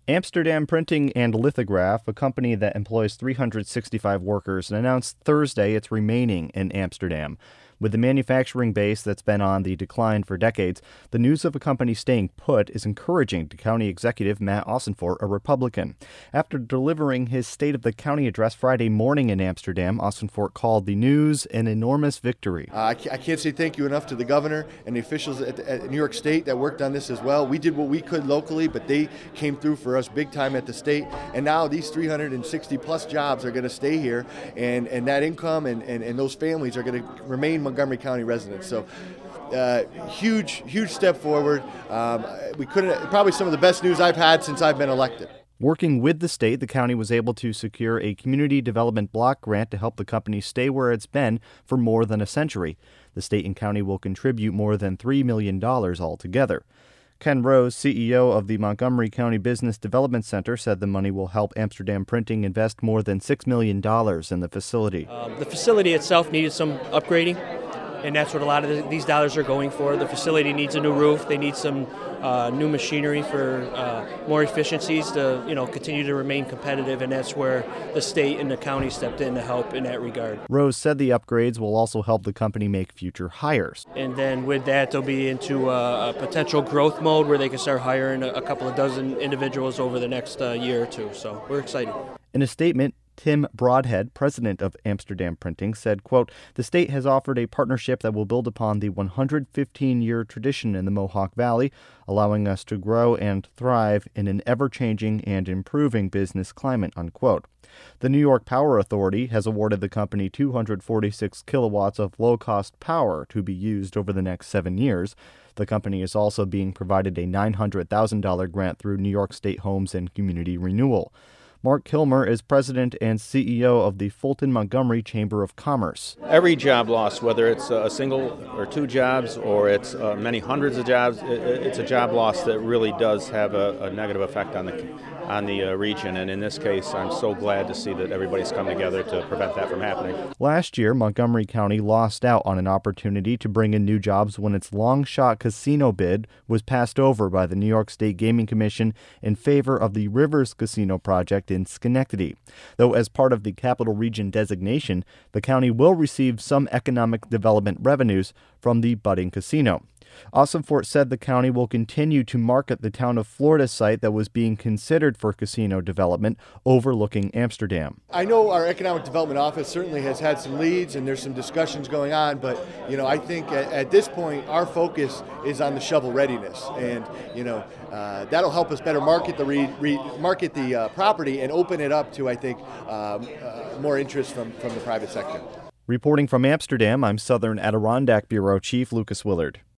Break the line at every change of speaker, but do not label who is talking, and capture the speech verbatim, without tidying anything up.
Amsterdam Printing and Lithograph, a company that employs three hundred sixty-five workers, announced Thursday it's remaining in Amsterdam. With the manufacturing base that's been on the decline for decades, the news of a company staying put is encouraging to County Executive Matt Ossenfort, a Republican. After delivering his State of the County address Friday morning in Amsterdam, Ossenfort called the news an enormous victory.
Uh, I can't say thank you enough to the governor and the officials at, at New York State that worked on this as well. We did what we could locally, but they came through for us big time at the state. And now these three hundred sixty plus jobs are going to stay here, and, and that income and, and, and those families are going to remain Montgomery County residents. So uh, huge, huge step forward. Um, we couldn't, probably some of the best news I've had since I've been elected.
Working with the state, the county was able to secure a community development block grant to help the company stay where it's been for more than a century. The state and county will contribute more than three million dollars altogether. Ken Rose, C E O of the Montgomery County Business Development Center, said the money will help Amsterdam Printing invest more than six million dollars in the facility.
Um, the facility itself needed some upgrading, and that's what a lot of the, these dollars are going for. The facility needs a new roof. They need some uh, new machinery for uh, more efficiencies to, you know, continue to remain competitive, and that's where the state and the county stepped in to help in that regard.
Rose said the upgrades will also help the company make future hires.
And then with that, they'll be into a, a potential growth mode where they can start hiring a, a couple of dozen individuals over the next uh, year or two. So we're excited.
In a statement, Tim Broadhead, president of Amsterdam Printing, said, quote, "The state has offered a partnership that will build upon the one hundred fifteen year tradition in the Mohawk Valley, allowing us to grow and thrive in an ever-changing and improving business climate," unquote. The New York Power Authority has awarded the company two hundred forty-six kilowatts of low-cost power to be used over the next seven years. The company is also being provided a nine hundred thousand dollars grant through New York State Homes and Community Renewal. Mark Kilmer is president and C E O of the Fulton Montgomery Chamber of Commerce.
Every job loss, whether it's a single or two jobs or it's uh, many hundreds of jobs, it, it's a job loss that really does have a, a negative effect on the on the uh, region. And in this case, I'm so glad to see that everybody's come together to prevent that from happening.
Last year, Montgomery County lost out on an opportunity to bring in new jobs when its long-shot casino bid was passed over by the New York State Gaming Commission in favor of the Rivers Casino project in Schenectady. Though as part of the Capital Region designation, the county will receive some economic development revenues from the budding casino. Ossenfort said the county will continue to market the Town of Florida site that was being considered for casino development overlooking Amsterdam.
I know our economic development office certainly has had some leads and there's some discussions going on, but you know, I think at, at this point our focus is on the shovel readiness, and you know uh, that'll help us better market the re, re, market the uh, property and open it up to, I think, um, uh, more interest from, from the private sector.
Reporting from Amsterdam, I'm Southern Adirondack Bureau Chief Lucas Willard.